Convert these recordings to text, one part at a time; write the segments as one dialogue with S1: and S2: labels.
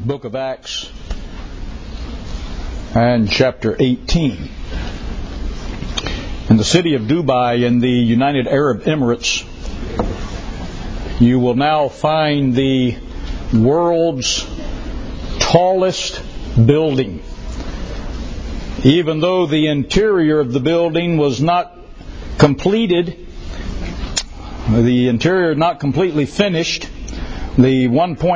S1: book of Acts and chapter 18. In the city of Dubai in the United Arab Emirates, you will now find the world's tallest building. Even though the interior of the building was not completed, the interior not completely finished, the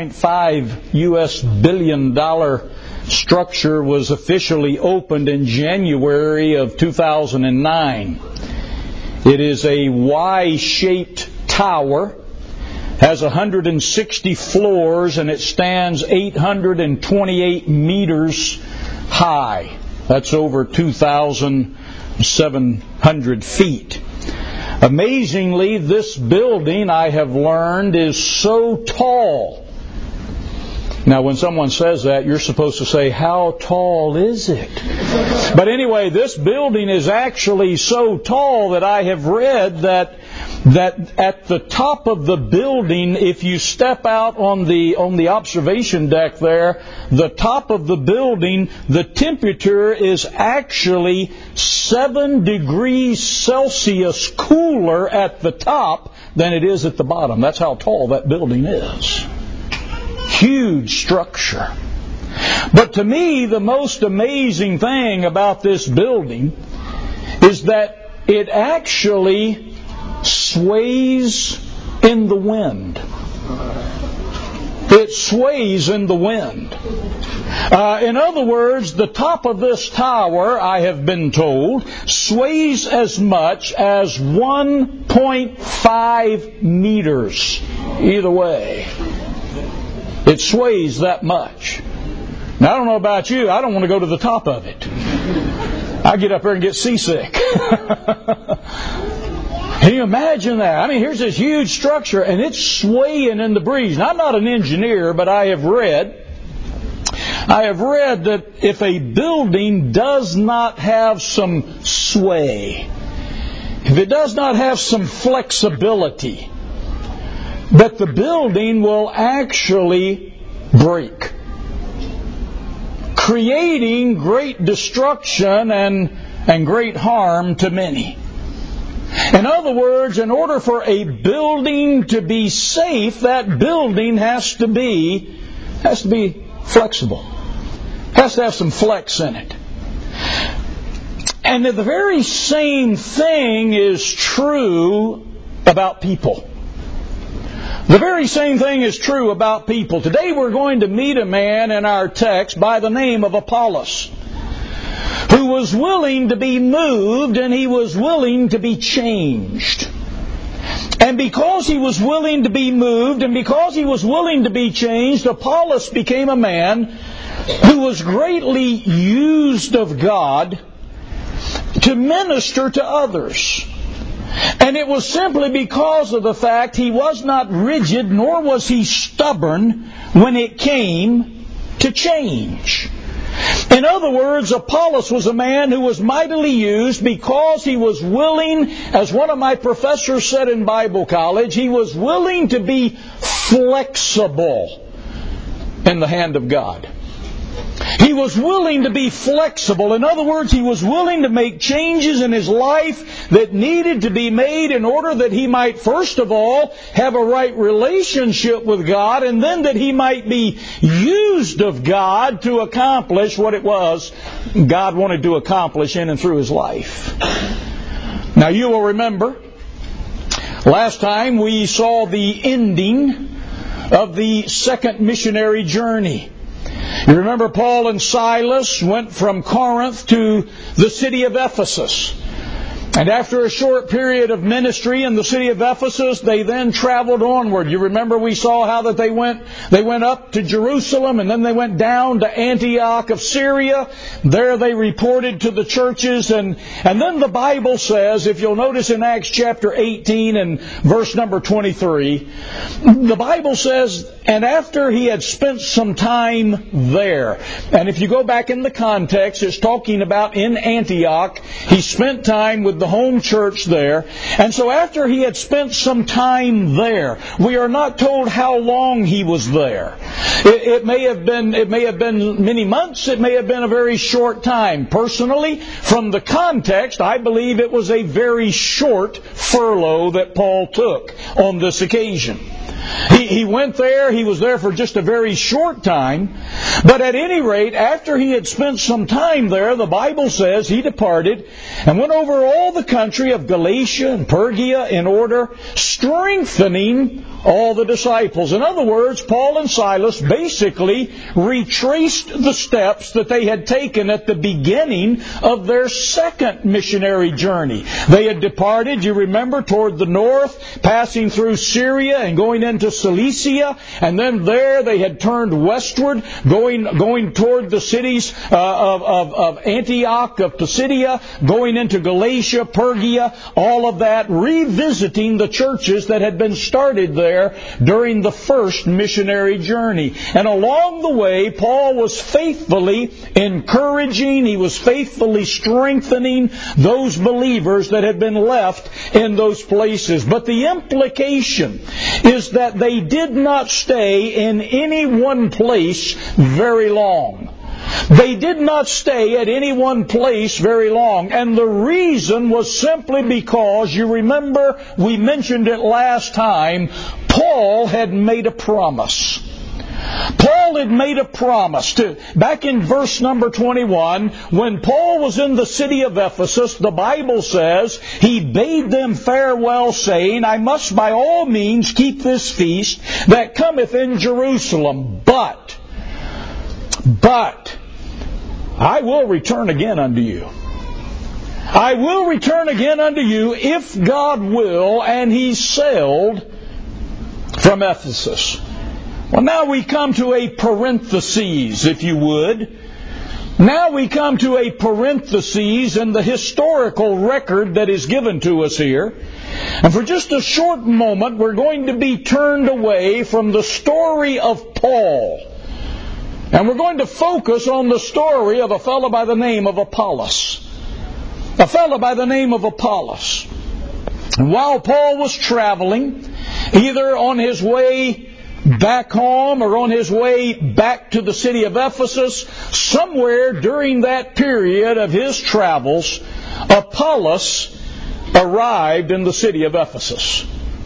S1: $1.5 billion structure was officially opened in January of 2009. It is a Y-shaped tower, has 160 floors, and it stands 828 meters high. That's over 2,700 feet. Amazingly, this building, I have learned, is so tall. Now, when someone says that, you're supposed to say, how tall is it? But anyway, this building is actually so tall that I have read that at the top of the building, if you step out on the observation deck there, the top of the building, the temperature is actually 7 degrees Celsius cooler at the top than it is at the bottom. That's how tall that building is. Huge structure. But to me, the most amazing thing about this building is that it actually sways in the wind. It sways in the wind. In other words, the top of this tower, I have been told, sways as much as 1.5 meters either way. It sways that much. Now, I don't know about you. I don't want to go to the top of it. I get up there and get seasick. Can you imagine that? I mean, here's this huge structure, and it's swaying in the breeze. Now, I'm not an engineer, but I have read that if a building does not have some sway, if it does not have some flexibility, that the building will actually break, creating great destruction and great harm to many. In other words, in order for a building to be safe, that building has to be flexible. Has to have some flex in it. And the very same thing is true about people. The very same thing is true about people. Today we're going to meet a man in our text by the name of Apollos, who was willing to be moved and he was willing to be changed. And because he was willing to be moved and because he was willing to be changed, Apollos became a man who was greatly used of God to minister to others. And it was simply because of the fact he was not rigid, nor was he stubborn when it came to change. In other words, Apollos was a man who was mightily used because he was willing, as one of my professors said in Bible college, he was willing to be flexible in the hand of God. He was willing to be flexible. In other words, he was willing to make changes in his life that needed to be made in order that he might, first of all, have a right relationship with God, and then that he might be used of God to accomplish what it was God wanted to accomplish in and through his life. Now, you will remember, last time we saw the ending of the second missionary journey. You remember Paul and Silas went from Corinth to the city of Ephesus. And after a short period of ministry in the city of Ephesus, they then traveled onward. You remember we saw how that they went up to Jerusalem, and then they went down to Antioch of Syria. There they reported to the churches, and then the Bible says, if you'll notice in Acts chapter 18 and verse number 23, the Bible says, and after he had spent some time there, and if you go back in the context, it's talking about in Antioch, he spent time with the home church there. And so after he had spent some time there, we are not told how long he was there. It may have been many months, it may have been a very short time. Personally, from the context, I believe it was a very short furlough that Paul took on this occasion. He went there, he was there for just a very short time, but at any rate, after he had spent some time there, the Bible says he departed and went over all the country of Galatia and Phrygia in order, strengthening all the disciples. In other words, Paul and Silas basically retraced the steps that they had taken at the beginning of their second missionary journey. They had departed, you remember, toward the north, passing through Syria and going into Cilicia, and then there they had turned westward, going toward the cities of Antioch, of Pisidia, going into Galatia, Phrygia, all of that, revisiting the churches that had been started there during the first missionary journey. And along the way, Paul was faithfully encouraging, he was faithfully strengthening those believers that had been left in those places. But the implication is that they did not stay in any one place very long. They did not stay at any one place very long. And the reason was simply because, you remember, we mentioned it last time, Paul had made a promise. Paul had made a promise. Back in verse number 21, when Paul was in the city of Ephesus, the Bible says, he bade them farewell, saying, I must by all means keep this feast that cometh in Jerusalem. But I will return again unto you. I will return again unto you if God will. And he sailed from Ephesus. Well, now we come to a parenthesis, if you would. Now we come to a parenthesis in the historical record that is given to us here. And for just a short moment, we're going to be turned away from the story of Paul. And we're going to focus on the story of a fellow by the name of Apollos. A fellow by the name of Apollos. And while Paul was traveling, either on his way back home or on his way back to the city of Ephesus, somewhere during that period of his travels, Apollos arrived in the city of Ephesus.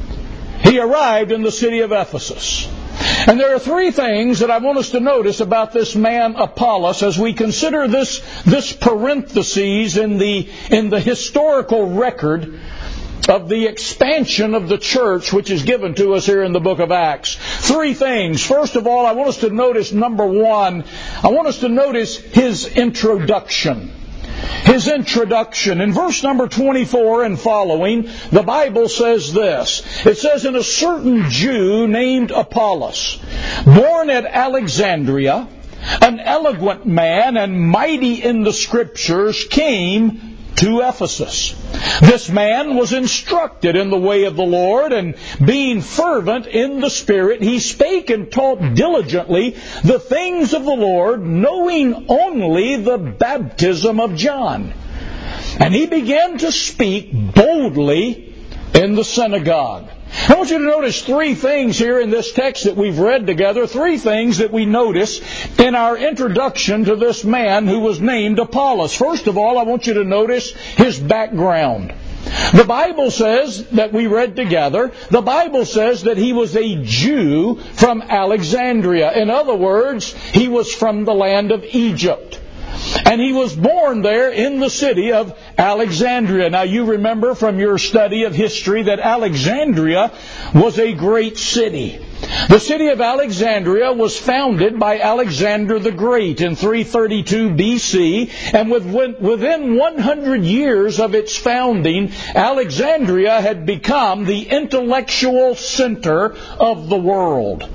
S1: He arrived in the city of Ephesus. And there are three things that I want us to notice about this man Apollos as we consider this parenthesis in the historical record of the expansion of the church which is given to us here in the book of Acts. Three things. First of all, I want us to notice, number one, I want us to notice his introduction. His introduction. In verse number 24 and following, the Bible says this. It says, and a certain Jew named Apollos, born at Alexandria, an eloquent man and mighty in the Scriptures, came to Ephesus. This man was instructed in the way of the Lord, and being fervent in the Spirit, he spake and taught diligently the things of the Lord, knowing only the baptism of John. And he began to speak boldly in the synagogue. I want you to notice three things here in this text that we've read together, three things that we notice in our introduction to this man who was named Apollos. First of all, I want you to notice his background. The Bible says that we read together, the Bible says that he was a Jew from Alexandria. In other words, he was from the land of Egypt. And he was born there in the city of Alexandria. Now you remember from your study of history that Alexandria was a great city. The city of Alexandria was founded by Alexander the Great in 332 BC, and within 100 years of its founding, Alexandria had become the intellectual center of the world.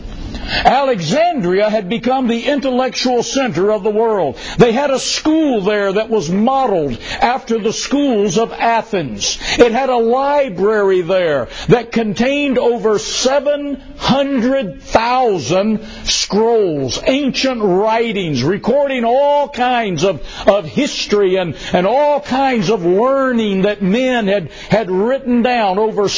S1: Alexandria had become the intellectual center of the world. They had a school there that was modeled after the schools of Athens. It had a library there that contained over 700,000 scrolls, ancient writings, recording all kinds of history and all kinds of learning that men had written down. Over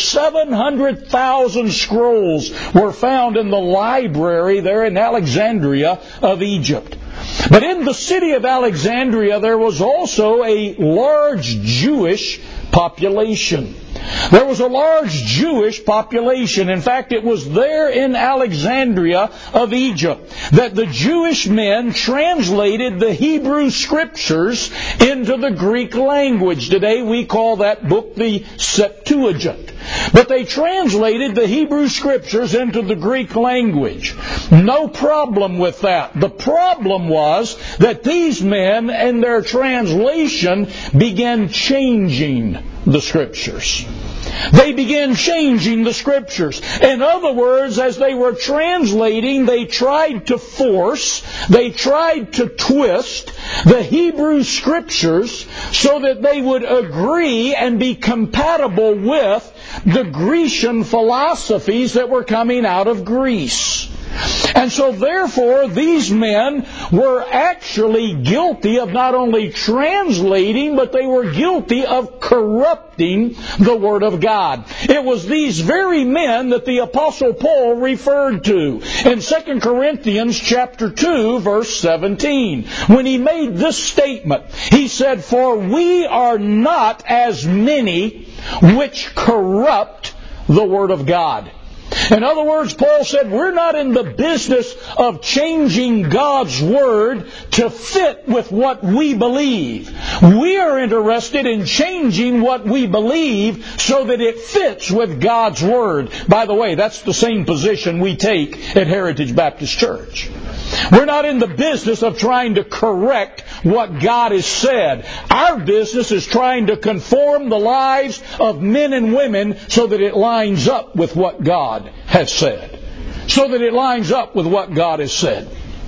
S1: 700,000 scrolls were found in the library there in Alexandria of Egypt. But in the city of Alexandria there was also a large Jewish population. There was a large Jewish population. In fact, it was there in Alexandria of Egypt that the Jewish men translated the Hebrew Scriptures into the Greek language. Today we call that book the Septuagint. But they translated the Hebrew Scriptures into the Greek language. No problem with that. The problem was that these men and their translation began changing the Scriptures. They began changing the Scriptures. In other words, as they were translating, they tried to force, they tried to twist the Hebrew Scriptures so that they would agree and be compatible with the Grecian philosophies that were coming out of Greece. And so therefore these men were actually guilty of not only translating, but they were guilty of corrupting the Word of God. It was these very men that the Apostle Paul referred to in 2 Corinthians chapter 2 verse 17. When he made this statement, he said, "For we are not as many which corrupt the Word of God." In other words, Paul said, we're not in the business of changing God's Word to fit with what we believe. We are interested in changing what we believe so that it fits with God's Word. By the way, that's the same position we take at Heritage Baptist Church. We're not in the business of trying to correct what God has said. Our business is trying to conform the lives of men and women so that it lines up with what God has said. So that it lines up with what God has said.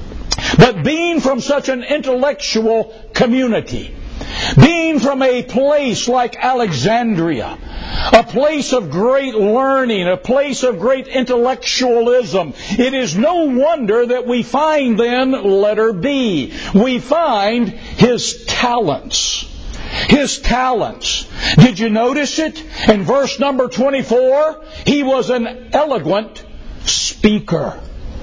S1: But being from such an intellectual community, being from a place like Alexandria, a place of great learning, a place of great intellectualism, it is no wonder that we find then, letter B, we find his talents. His talents. Did you notice it? In verse number 24, he was an eloquent speaker.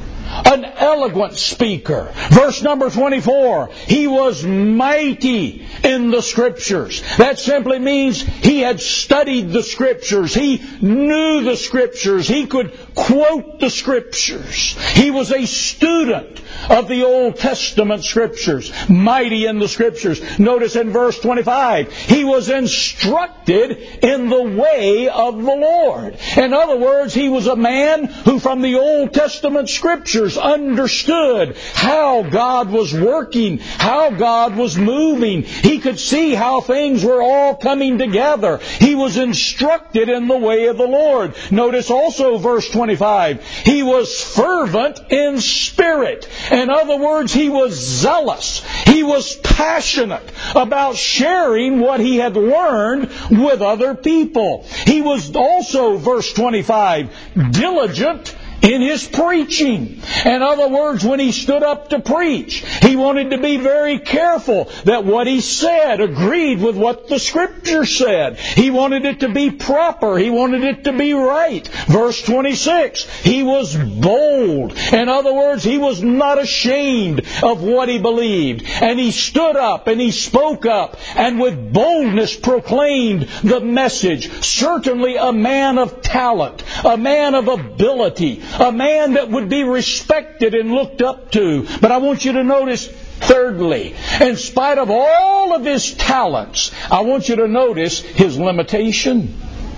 S1: An eloquent speaker. Verse number 24, he was mighty in the Scriptures. That simply means he had studied the Scriptures. He knew the Scriptures. He could quote the Scriptures. He was a student of the Old Testament Scriptures. Mighty in the Scriptures. Notice in verse 25, he was instructed in the way of the Lord. In other words, he was a man who from the Old Testament Scriptures understood how God was working, how God was moving. He could see how things were all coming together. He was instructed in the way of the Lord. Notice also verse 25. He was fervent in spirit. In other words, he was zealous. He was passionate about sharing what he had learned with other people. He was also, verse 25, diligent in his preaching. In other words, when he stood up to preach, he wanted to be very careful that what he said agreed with what the Scripture said. He wanted it to be proper. He wanted it to be right. Verse 26, he was bold. In other words, he was not ashamed of what he believed. And he stood up and he spoke up and with boldness proclaimed the message. Certainly a man of talent, a man of ability, a man that would be respected and looked up to. But I want you to notice, thirdly, in spite of all of his talents, I want you to notice his limitation.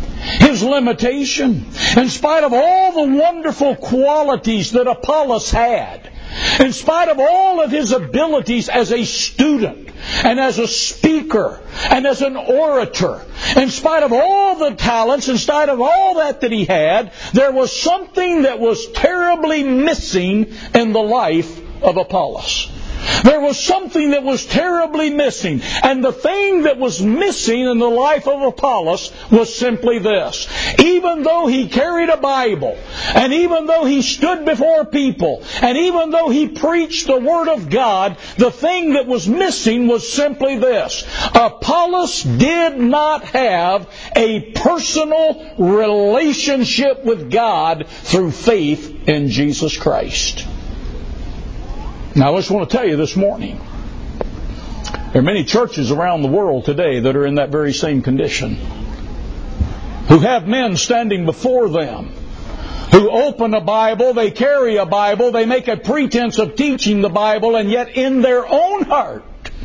S1: His limitation. In spite of all the wonderful qualities that Apollos had, In spite of all of his abilities as a student and as a speaker and as an orator, in spite of all the talents, in spite of all that he had, there was something that was terribly missing in the life of Apollos. There was something that was terribly missing. And the thing that was missing in the life of Apollos was simply this. Even though he carried a Bible, and even though he stood before people, and even though he preached the Word of God, the thing that was missing was simply this. Apollos did not have a personal relationship with God through faith in Jesus Christ. Now, I just want to tell you this morning, there are many churches around the world today that are in that very same condition, who have men standing before them, who open a Bible, they carry a Bible, they make a pretense of teaching the Bible, and yet in their own heart,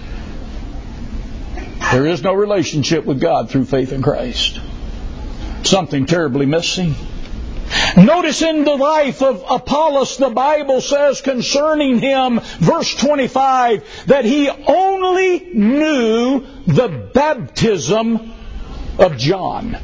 S1: there is no relationship with God through faith in Christ. Something terribly missing. Notice in the life of Apollos, the Bible says concerning him, verse 25, that he only knew the baptism of John.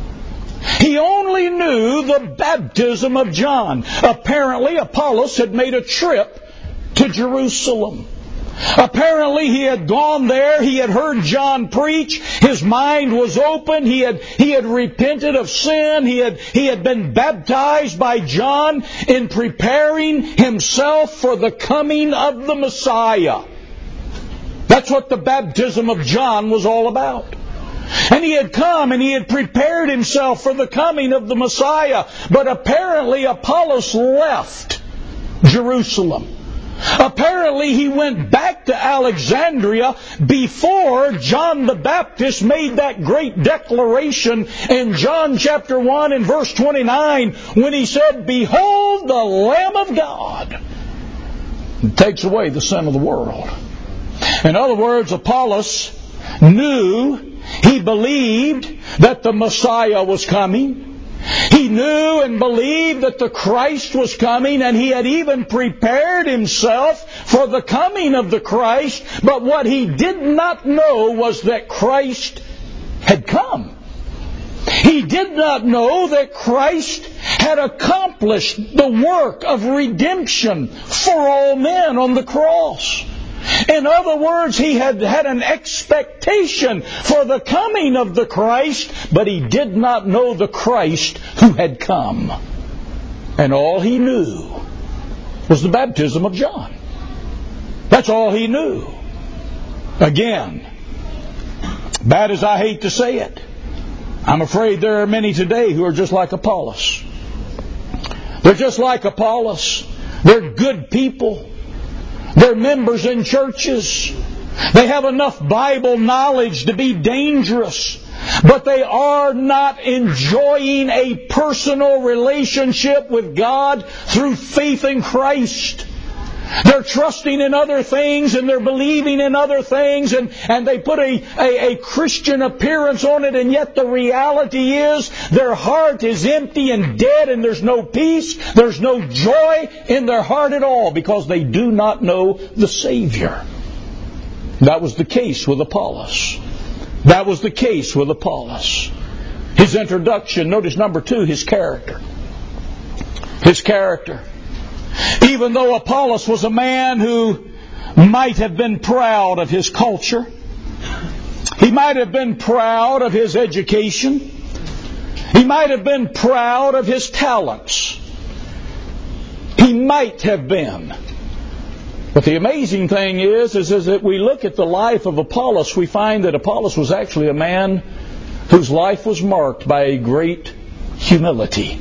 S1: He only knew the baptism of John. Apparently, Apollos had made a trip to Jerusalem. Apparently he had gone there, he had heard John preach, his mind was open, he had repented of sin, he had been baptized by John in preparing himself for the coming of the Messiah. That's what the baptism of John was all about. And he had come and he had prepared himself for the coming of the Messiah. But apparently Apollos left Jerusalem. Apparently he went back to Alexandria before John the Baptist made that great declaration in John chapter 1 and verse 29 when he said, "Behold the Lamb of God who takes away the sin of the world." In other words, Apollos knew, he believed that the Messiah was coming. He knew and believed that the Christ was coming, and he had even prepared himself for the coming of the Christ. But what he did not know was that Christ had come. He did not know that Christ had accomplished the work of redemption for all men on the cross. In other words, he had an expectation for the coming of the Christ, but he did not know the Christ who had come. And all he knew was the baptism of John. That's all he knew. Again, bad as I hate to say it, I'm afraid there are many today who are just like Apollos. They're just like Apollos. They're good people. They're members in churches. They have enough Bible knowledge to be dangerous. But they are not enjoying a personal relationship with God through faith in Christ. They're trusting in other things and they're believing in other things and they put a Christian appearance on it, and yet the reality is their heart is empty and dead, and there's no peace, there's no joy in their heart at all because they do not know the Savior. That was the case with Apollos. That was the case with Apollos. His introduction, notice number 2, his character. His character. Even though Apollos was a man who might have been proud of his culture, he might have been proud of his education, he might have been proud of his talents. He might have been. But the amazing thing is that we look at the life of Apollos, we find that Apollos was actually a man whose life was marked by a great humility.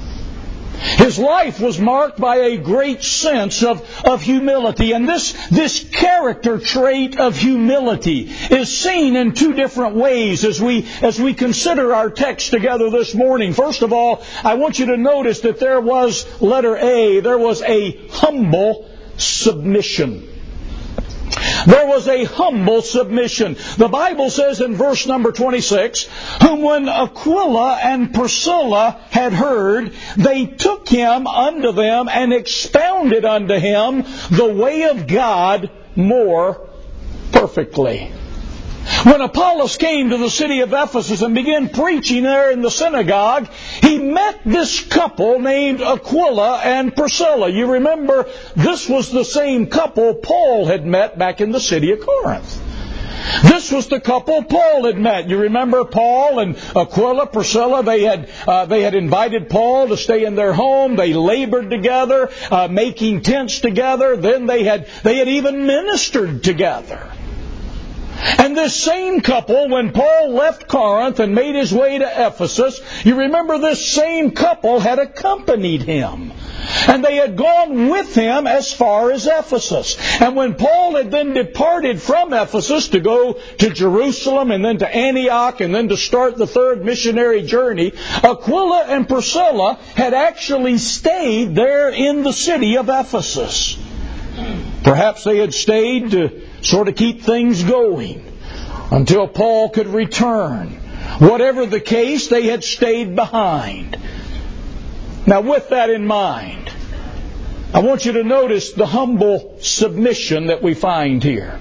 S1: His life was marked by a great sense of humility. And this character trait of humility is seen in 2 different ways as we consider our text together this morning. First of all, I want you to notice that there was, letter A, there was a humble submission. There was a humble submission. The Bible says in verse number 26, whom when Aquila and Priscilla had heard, they took him unto them and expounded unto him the way of God more perfectly. When Apollos came to the city of Ephesus and began preaching there in the synagogue, he met this couple named Aquila and Priscilla. You remember, this was the same couple Paul had met back in the city of Corinth. This was the couple Paul had met. You remember Paul and Aquila, Priscilla, they had invited Paul to stay in their home. They labored together, making tents together. Then they had even ministered together. And this same couple, when Paul left Corinth and made his way to Ephesus, you remember this same couple had accompanied him. And they had gone with him as far as Ephesus. And when Paul had then departed from Ephesus to go to Jerusalem and then to Antioch and then to start the third missionary journey, Aquila and Priscilla had actually stayed there in the city of Ephesus. Perhaps they had stayed to sort of keep things going until Paul could return. Whatever the case, they had stayed behind. Now, with that in mind, I want you to notice the humble submission that we find here.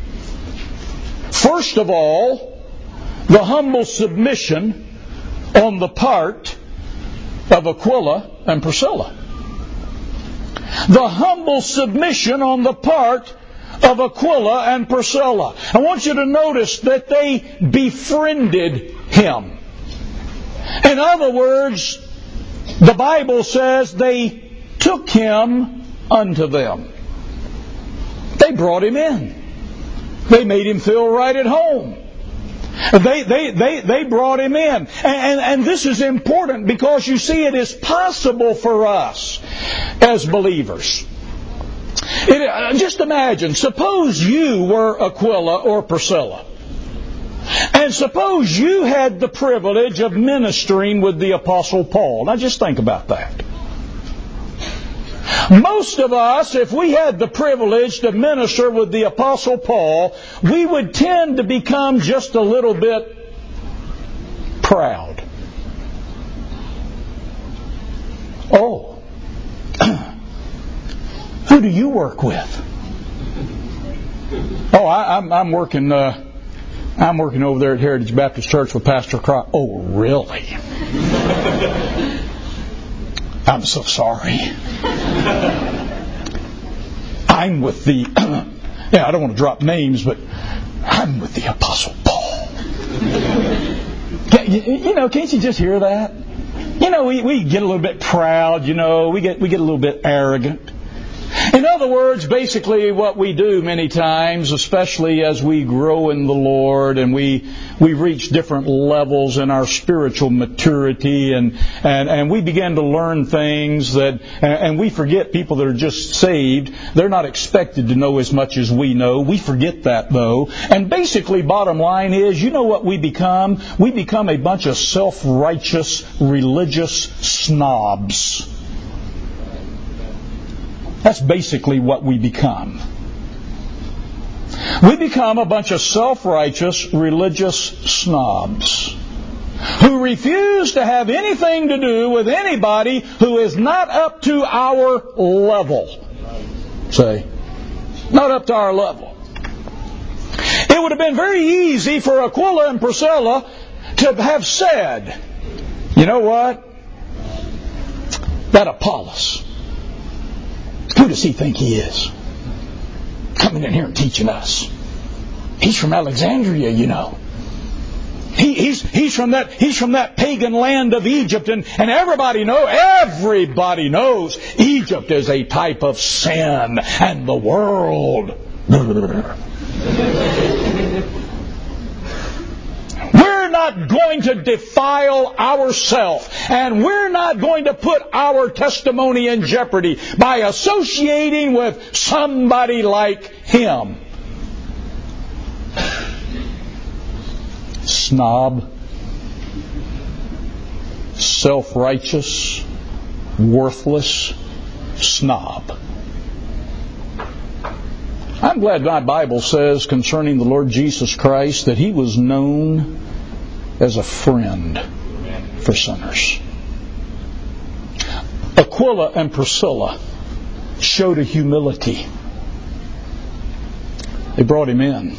S1: First of all, the humble submission on the part of Aquila and Priscilla. The humble submission on the part of Aquila and Priscilla. I want you to notice that they befriended him. In other words, the Bible says they took him unto them. They brought him in. They made him feel right at home. They brought him in. And this is important because you see, it is possible for us as believers. Just imagine, suppose you were Aquila or Priscilla. And suppose you had the privilege of ministering with the Apostle Paul. Now just think about that. Most of us, if we had the privilege to minister with the Apostle Paul, we would tend to become just a little bit proud. Oh, who do you work with? Oh, I'm working. I'm working over there at Heritage Baptist Church with Pastor Croc. Oh, really? I'm so sorry. I'm with the, I don't want to drop names, but I'm with the Apostle Paul. Can't you just hear that? We get a little bit proud, we get a little bit arrogant. In other words, basically what we do many times, especially as we grow in the Lord and we reach different levels in our spiritual maturity and we begin to learn things and we forget people that are just saved. They're not expected to know as much as we know. We forget that though. And basically, bottom line is, you know what we become? We become a bunch of self-righteous religious snobs. That's basically what we become. We become a bunch of self-righteous religious snobs who refuse to have anything to do with anybody who is not up to our level. Say, not up to our level. It would have been very easy for Aquila and Priscilla to have said, you know what? That Apollos, who does he think he is? Coming in here and teaching us. He's from Alexandria, He's from that pagan land of Egypt, and everybody knows Egypt is a type of sin and the world. We're not going to defile ourselves, and we're not going to put our testimony in jeopardy by associating with somebody like him. Snob, self-righteous, worthless snob. I'm glad my Bible says concerning the Lord Jesus Christ that He was known as a friend for sinners. Aquila and Priscilla showed a humility. They brought him in.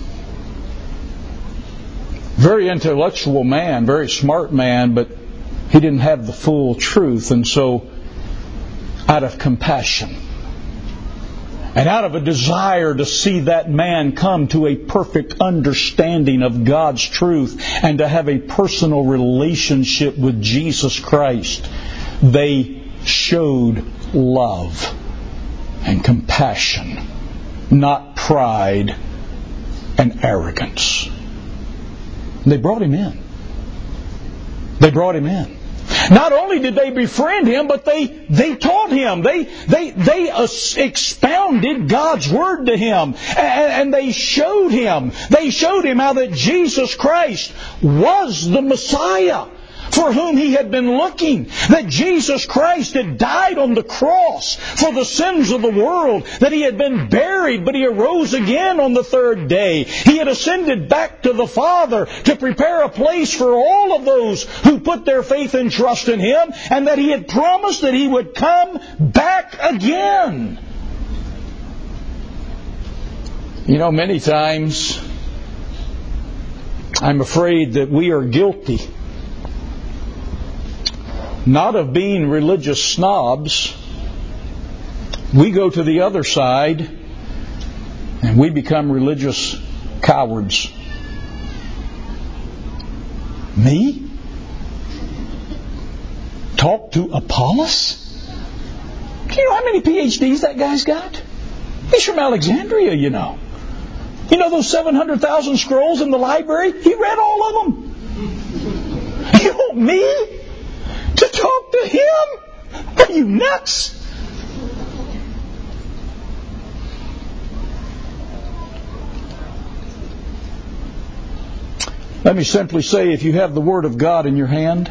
S1: Very intellectual man, very smart man, but he didn't have the full truth. And so, out of compassion and out of a desire to see that man come to a perfect understanding of God's truth and to have a personal relationship with Jesus Christ, they showed love and compassion, not pride and arrogance. They brought him in. They brought him in. Not only did they befriend him, but they taught him. They expounded God's Word to him. And they showed him. They showed him how that Jesus Christ was the Messiah for whom he had been looking. That Jesus Christ had died on the cross for the sins of the world. That He had been buried, but He arose again on the third day. He had ascended back to the Father to prepare a place for all of those who put their faith and trust in Him, and that He had promised that He would come back again. You know, many times I'm afraid that we are guilty not of being religious snobs. We go to the other side and we become religious cowards. Me? Talk to Apollos? Do you know how many PhDs that guy's got? He's from Alexandria, you know. You know those 700,000 scrolls in the library? He read all of them. You want me to talk to him? Are you nuts? Let me simply say, if you have the Word of God in your hand,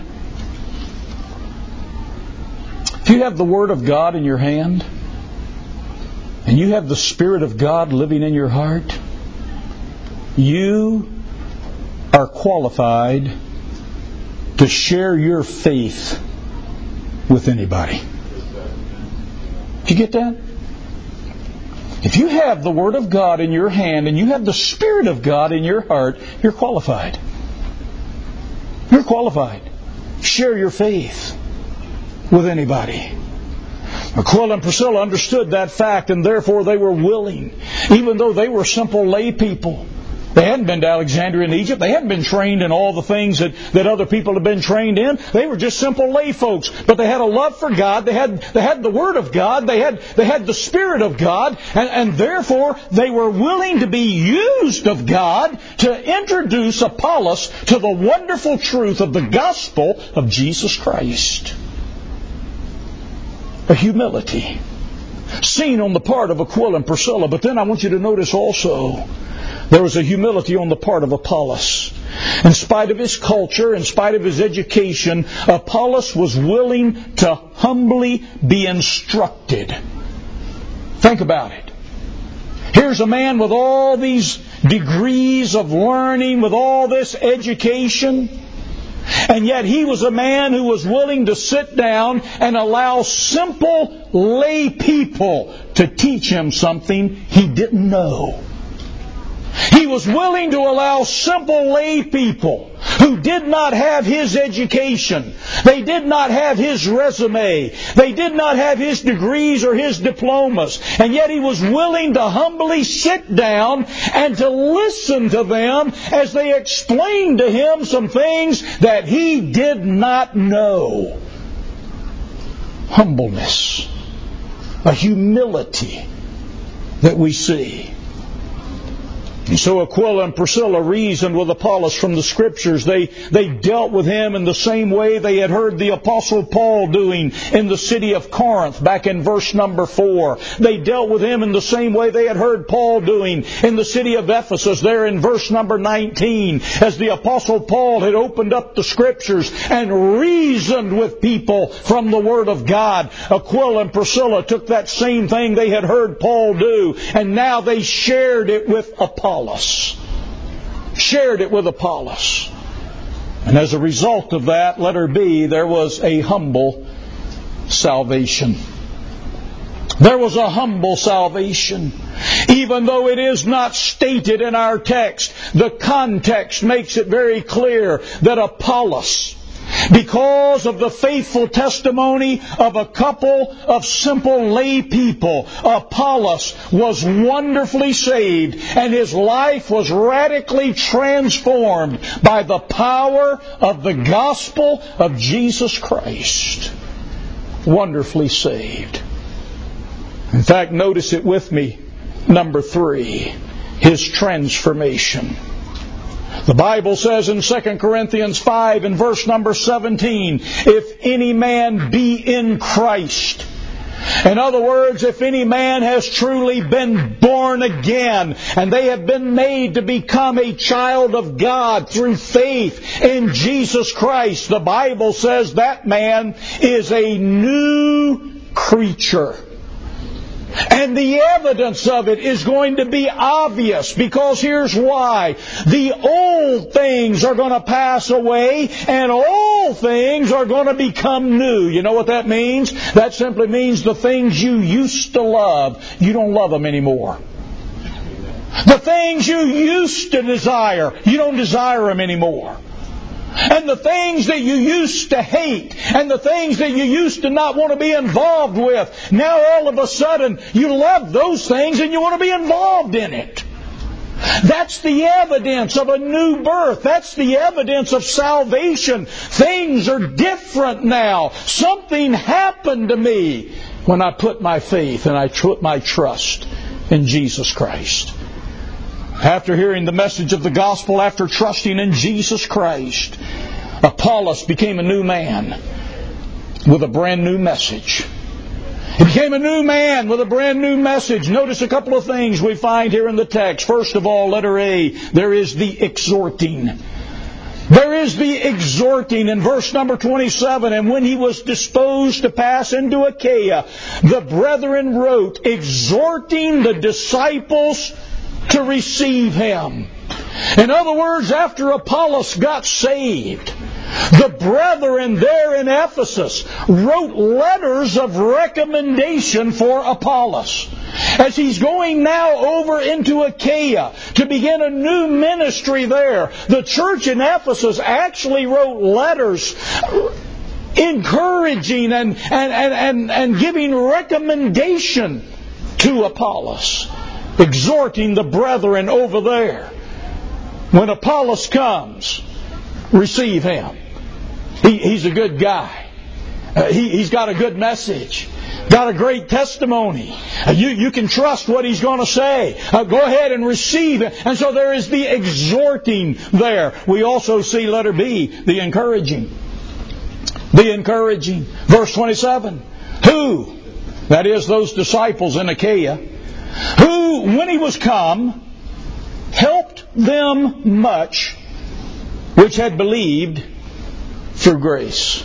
S1: if you have the Word of God in your hand, and you have the Spirit of God living in your heart, you are qualified to share your faith with anybody. Did you get that? If you have the Word of God in your hand and you have the Spirit of God in your heart, you're qualified. You're qualified. Share your faith with anybody. Aquila and Priscilla understood that fact, and therefore they were willing, even though they were simple lay people. They hadn't been to Alexandria in Egypt. They hadn't been trained in all the things that other people had been trained in. They were just simple lay folks. But they had a love for God. They had the Word of God. They had the Spirit of God. And therefore, they were willing to be used of God to introduce Apollos to the wonderful truth of the gospel of Jesus Christ. A humility seen on the part of Aquila and Priscilla. But then I want you to notice also, there was a humility on the part of Apollos. In spite of his culture, in spite of his education, Apollos was willing to humbly be instructed. Think about it. Here's a man with all these degrees of learning, with all this education, and yet he was a man who was willing to sit down and allow simple lay people to teach him something he didn't know. He was willing to allow simple lay people who did not have his education. They did not have his resume. They did not have his degrees or his diplomas. And yet he was willing to humbly sit down and to listen to them as they explained to him some things that he did not know. Humbleness. A humility that we see. So Aquila and Priscilla reasoned with Apollos from the Scriptures. They dealt with him in the same way they had heard the Apostle Paul doing in the city of Corinth back in verse number 4. They dealt with him in the same way they had heard Paul doing in the city of Ephesus there in verse number 19, as the Apostle Paul had opened up the Scriptures and reasoned with people from the Word of God. Aquila and Priscilla took that same thing they had heard Paul do, and now they shared it with Apollos. Shared it with Apollos. And as a result of that, letter B, there was a humble salvation. There was a humble salvation. Even though it is not stated in our text, the context makes it very clear that Apollos, because of the faithful testimony of a couple of simple lay people, Apollos was wonderfully saved, and his life was radically transformed by the power of the gospel of Jesus Christ. Wonderfully saved. In fact, notice it with me. Number 3, his transformation. The Bible says in 2 Corinthians 5 and verse number 17, if any man be in Christ. In other words, if any man has truly been born again, and they have been made to become a child of God through faith in Jesus Christ, the Bible says that man is a new creature. And the evidence of it is going to be obvious, because here's why. The old things are going to pass away and all things are going to become new. You know what that means? That simply means the things you used to love, you don't love them anymore. The things you used to desire, you don't desire them anymore. And the things that you used to hate, and the things that you used to not want to be involved with, now all of a sudden you love those things and you want to be involved in it. That's the evidence of a new birth. That's the evidence of salvation. Things are different now. Something happened to me when I put my faith and I put my trust in Jesus Christ. After hearing the message of the gospel, after trusting in Jesus Christ, Apollos became a new man with a brand new message. He became a new man with a brand new message. Notice a couple of things we find here in the text. First of all, letter A, there is the exhorting. There is the exhorting in verse number 27. And when he was disposed to pass into Achaia, the brethren wrote, exhorting the disciples to receive him. In other words, after Apollos got saved, the brethren there in Ephesus wrote letters of recommendation for Apollos. As he's going now over into Achaia to begin a new ministry there, the church in Ephesus actually wrote letters encouraging and giving recommendation to Apollos, exhorting the brethren over there. When Apollos comes, receive him. He's a good guy. He's got a good message. Got a great testimony. You can trust what he's going to say. Go ahead and receive it. And so there is the exhorting there. We also see, letter B, the encouraging. The encouraging. Verse 27. Who? That is, those disciples in Achaia. Who, when he was come, helped them much which had believed through grace.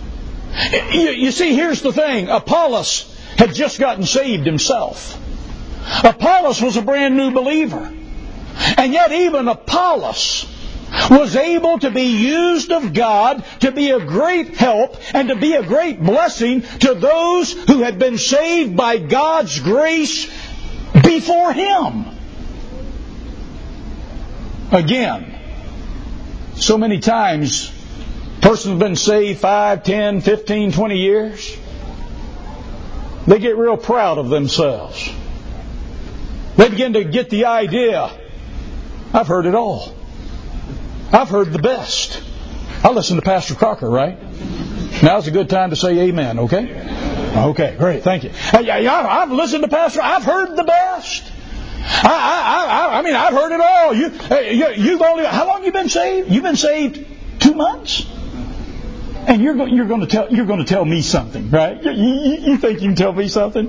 S1: You see, here's the thing. Apollos had just gotten saved himself. Apollos was a brand new believer. And yet even Apollos was able to be used of God to be a great help and to be a great blessing to those who had been saved by God's grace before him. Again, so many times, a person's been saved 5, 10, 15, 20 years. They get real proud of themselves. They begin to get the idea, I've heard it all. I've heard the best. I listen to Pastor Crocker, right? Now's a good time to say amen, okay? Okay, great, thank you. I've listened to Pastor, I've heard the best. mean, I've heard it all. How long you been saved? You've been saved 2 months? And you're going to tell me something, right? You think you can tell me something?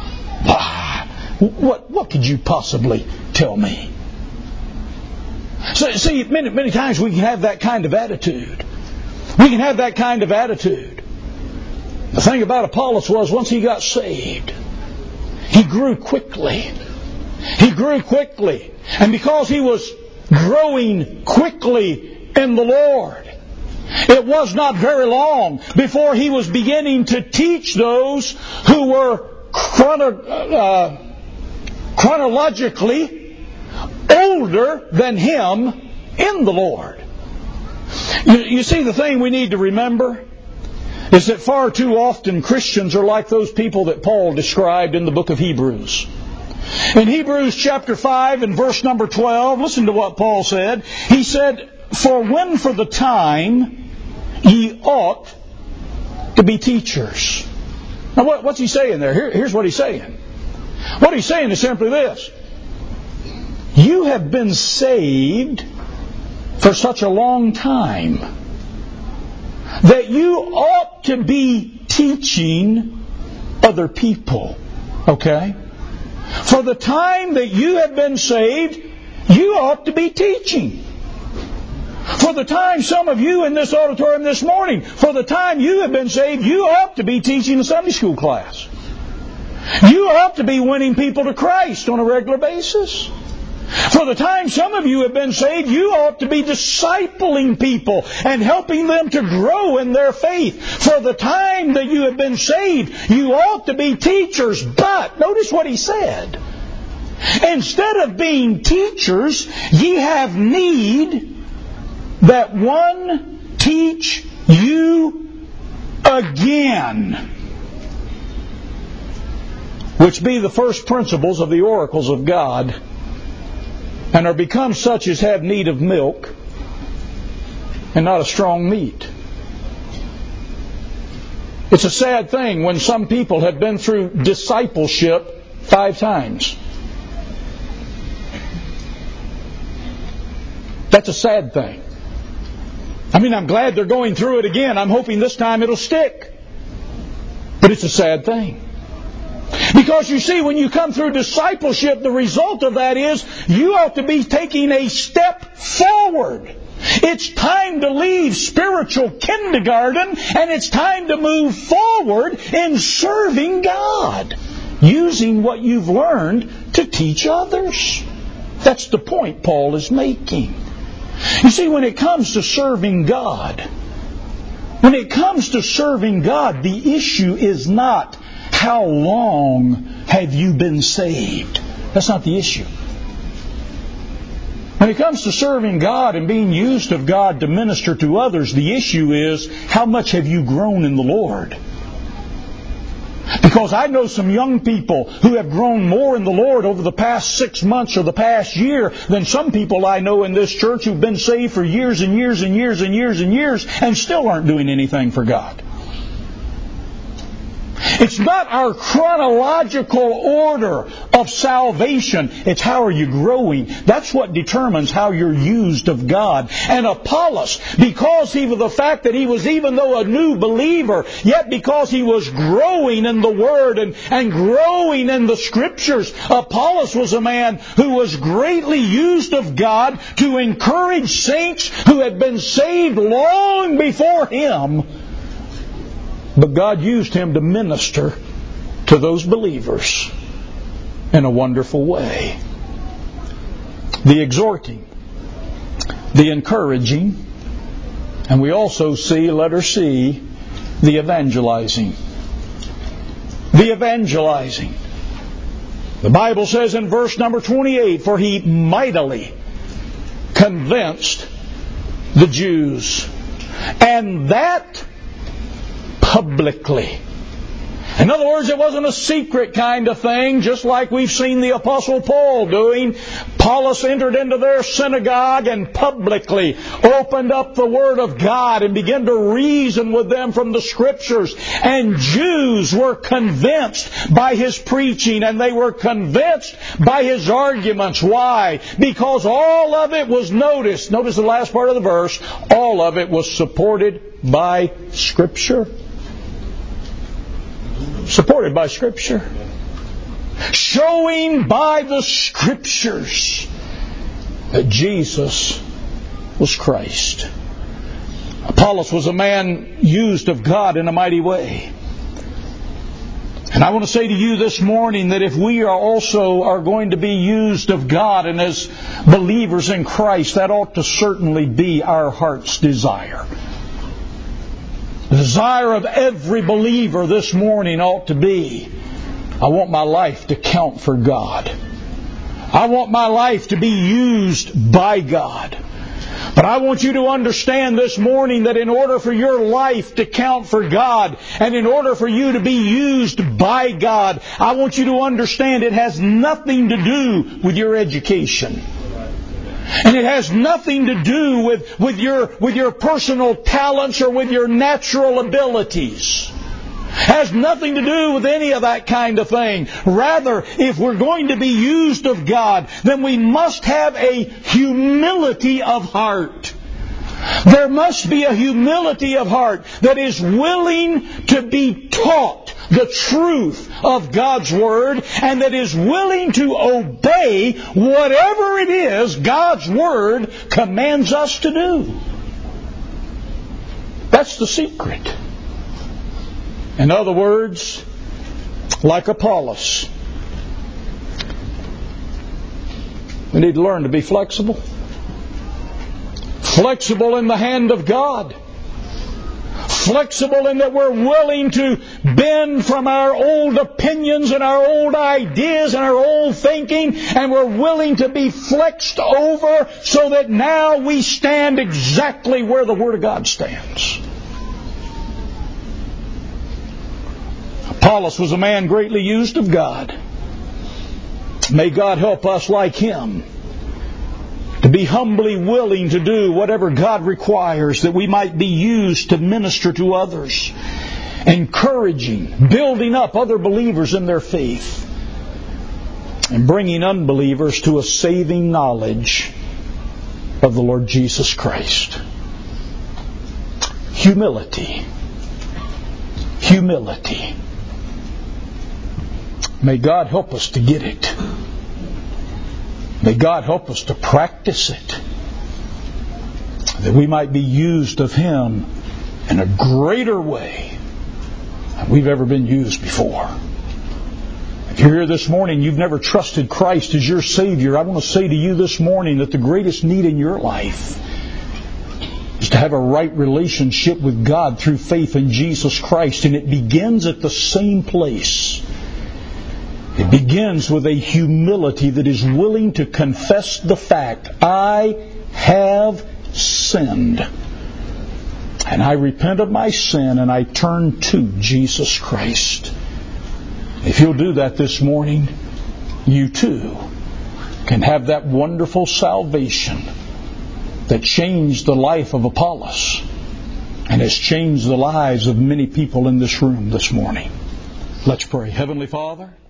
S1: What could you possibly tell me? So, see, many times we can have that kind of attitude. We can have that kind of attitude. The thing about Apollos was, once he got saved, he grew quickly. He grew quickly. And because he was growing quickly in the Lord, it was not very long before he was beginning to teach those who were chronologically older than him in the Lord. You see, the thing we need to remember is that far too often Christians are like those people that Paul described in the book of Hebrews. In Hebrews chapter 5 and verse number 12, listen to what Paul said. He said, "For when for the time ye ought to be teachers." Now what's he saying there? Here's what he's saying. What he's saying is simply this. You have been saved for such a long time that you ought to be teaching other people. Okay? For the time that you have been saved, you ought to be teaching. For the time, some of you in this auditorium this morning, for the time you have been saved, you ought to be teaching a Sunday school class. You ought to be winning people to Christ on a regular basis. For the time some of you have been saved, you ought to be discipling people and helping them to grow in their faith. For the time that you have been saved, you ought to be teachers. But, notice what he said. Instead of being teachers, ye have need that one teach you again, which be the first principles of the oracles of God, and are become such as have need of milk, and not of strong meat. It's a sad thing when some people have been through discipleship 5 times. That's a sad thing. I mean, I'm glad they're going through it again. I'm hoping this time it'll stick. But it's a sad thing. Because you see, when you come through discipleship, the result of that is you ought to be taking a step forward. It's time to leave spiritual kindergarten, and it's time to move forward in serving God, using what you've learned to teach others. That's the point Paul is making. You see, when it comes to serving God, the issue is not how long have you been saved. That's not the issue. When it comes to serving God and being used of God to minister to others, the issue is how much have you grown in the Lord. Because I know some young people who have grown more in the Lord over the past 6 months or the past year than some people I know in this church who've been saved for years and years and years and years and years and still aren't doing anything for God. It's not our chronological order of salvation. It's how are you growing. That's what determines how you're used of God. And Apollos, because of the fact that he was even though a new believer, yet because he was growing in the Word and growing in the Scriptures, Apollos was a man who was greatly used of God to encourage saints who had been saved long before him. But God used him to minister to those believers in a wonderful way. The exhorting, the encouraging, and we also see, letter C, the evangelizing. The evangelizing. The Bible says in verse number 28, "For he mightily convinced the Jews, and that publicly." In other words, it wasn't a secret kind of thing, just like we've seen the Apostle Paul doing. Apollos entered into their synagogue and publicly opened up the Word of God and began to reason with them from the Scriptures. And Jews were convinced by his preaching, and they were convinced by his arguments. Why? Because all of it was noticed. Notice the last part of the verse. All of it was supported by Scripture. Supported by Scripture. Showing by the Scriptures that Jesus was Christ. Apollos was a man used of God in a mighty way. And I want to say to you this morning that if we are going to be used of God and as believers in Christ, that ought to certainly be our heart's desire. The desire of every believer this morning ought to be, I want my life to count for God. I want my life to be used by God. But I want you to understand this morning that in order for your life to count for God, and in order for you to be used by God, I want you to understand it has nothing to do with your education. And it has nothing to do with your personal talents or with your natural abilities. It has nothing to do with any of that kind of thing. Rather, if we're going to be used of God, then we must have a humility of heart. There must be a humility of heart that is willing to be taught the truth of God's Word, and that is willing to obey whatever it is God's Word commands us to do. That's the secret. In other words, like Apollos, we need to learn to be flexible. Flexible in the hand of God. Flexible in that we're willing to bend from our old opinions and our old ideas and our old thinking, and we're willing to be flexed over so that now we stand exactly where the Word of God stands. Apollos was a man greatly used of God. May God help us like him to be humbly willing to do whatever God requires, that we might be used to minister to others, encouraging, building up other believers in their faith, and bringing unbelievers to a saving knowledge of the Lord Jesus Christ. Humility. Humility. May God help us to get it. May God help us to practice it, that we might be used of Him in a greater way than we've ever been used before. If you're here this morning, you've never trusted Christ as your Savior, I want to say to you this morning that the greatest need in your life is to have a right relationship with God through faith in Jesus Christ, and it begins at the same place. It begins with a humility that is willing to confess the fact, I have sinned. And I repent of my sin and I turn to Jesus Christ. If you'll do that this morning, you too can have that wonderful salvation that changed the life of Apollos and has changed the lives of many people in this room this morning. Let's pray. Heavenly Father,